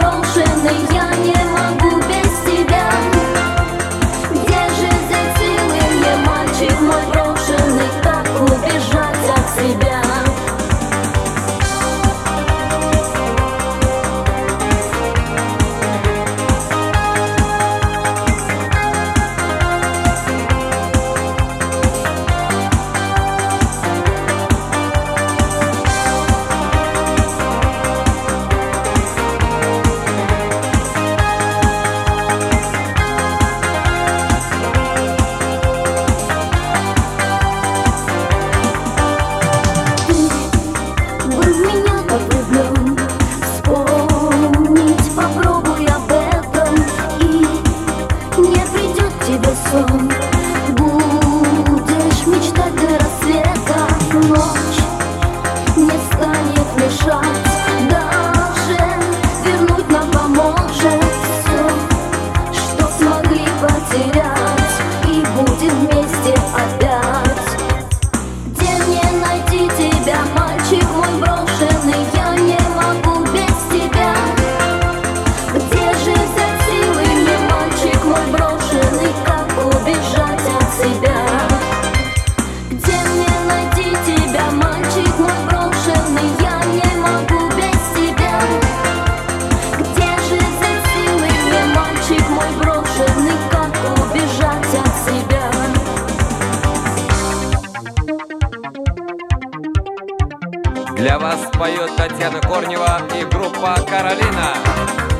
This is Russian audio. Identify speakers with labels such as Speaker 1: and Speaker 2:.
Speaker 1: брошенный, я не могу без тебя. Где же взять силы мне, мальчик мой брошенный, как убежать от себя? Будешь мечтать до рассвета, ночь не станет мешать, даже вернуть нам поможет все, что смогли потерять, и будем вместе опять. Где мне найти тебя, мальчик мой брошенный, я не могу без тебя. Где же взять силы мне, мальчик мой брошенный, как убежать от себя? Где мне найти тебя, мальчик мой брошенный, я не могу без тебя. Где же взять силы мне, мальчик мой брошенный, как убежать от себя?
Speaker 2: Для вас поет Татьяна Корнева и группа «Каролина».